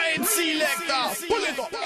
Alright, selector, pull it up.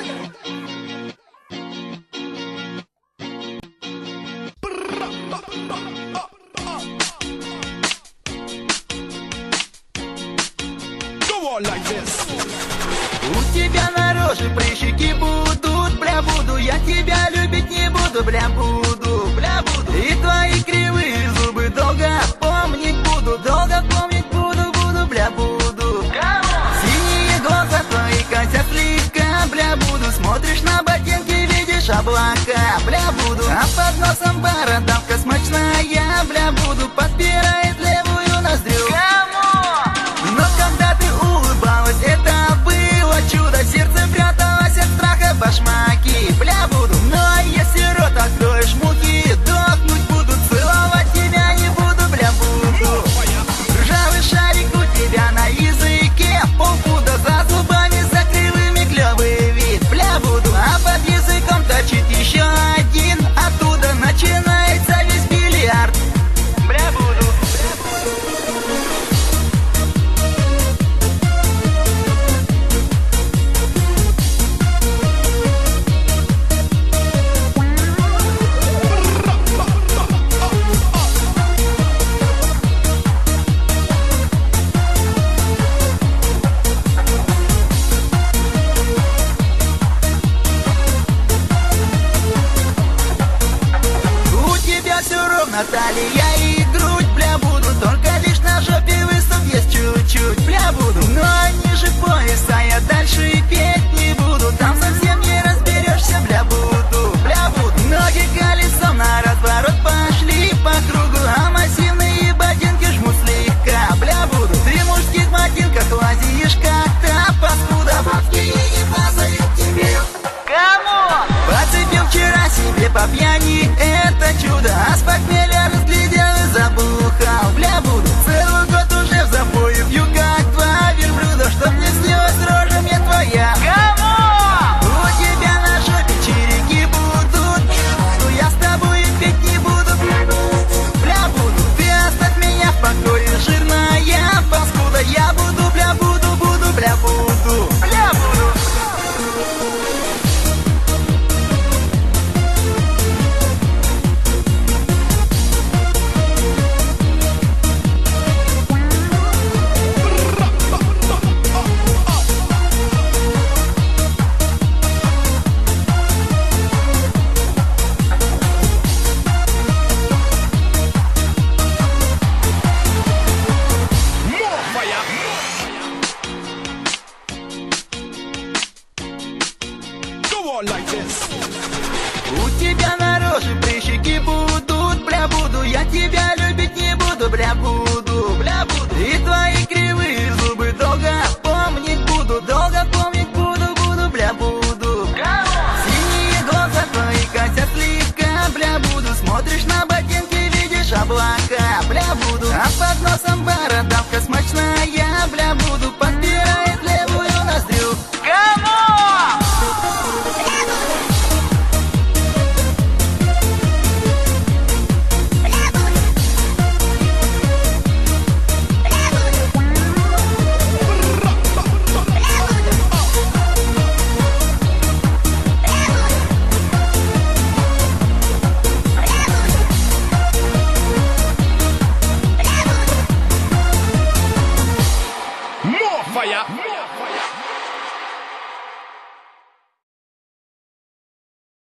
Go on like this. У тебя на роже прыщики будут, бля, буду. Я тебя любить не буду, бля, буду, бля, буду. И твои кривые зубы долго помнить буду, долго помнить буду, буду, бля, буду. Синие глаза твои косят слегка, бля, буду. Смотришь на ботинки, видишь облака, бля, буду. А под носом бородавка смачная, бля, буду. Подпирает левую ноздрю. Но когда ты улыбалась, это было чудо. Сердце пряталось от страха башмаки, бля, буду. Но если рот откроешь, муки дохнуть будут. Целовать тебя не буду, бля, буду. Ржавый шарик у тебя на языке, полпуда за зубами, за кривыми клёвый вид, бля, буду. А под языком торчит еще один, оттуда начинается весь бильярд, бля, буду. Талия и грудь, бля, буду. Только лишь на жопе выступ есть чуть-чуть, бля, буду. Но ниже пояса я дальше и петь не буду. Там совсем не разберешься, бля, буду, бля, буду. Ноги колесом на разворот пошли по кругу, а массивные ботинки жмут слегка, бля, буду. Ты в мужских ботинках лазишь как-то, паскуда. Бабки не позовет тебе. Кому? Подцепил вчера себе по пьяни это чудо, а с похмелья разглядел и забухал, бля, буду. Целый год уже в запое пью, как два верблюда, чтоб не снилась рожа мне твоя. Кому? У тебя на жопе череки будут, но я с тобой петь не буду, бля, буду. Ты оставь меня в покое, жирная паскуда. Я буду, бля, буду, бля, буду, бля, буду. Like this. У тебя на роже прыщики будут, бля, буду. Я тебя любить не буду, бля, буду, бля, буду. И твои кривые зубы долго помнить буду, долго помнить буду, буду, бля, буду. Синие глаза твои косят слегка, бля, буду. Смотришь на ботинки, видишь облака, бля, буду. А под носом бородавка смачная, бля, буду. Подпирает левую ноздрю. More fire.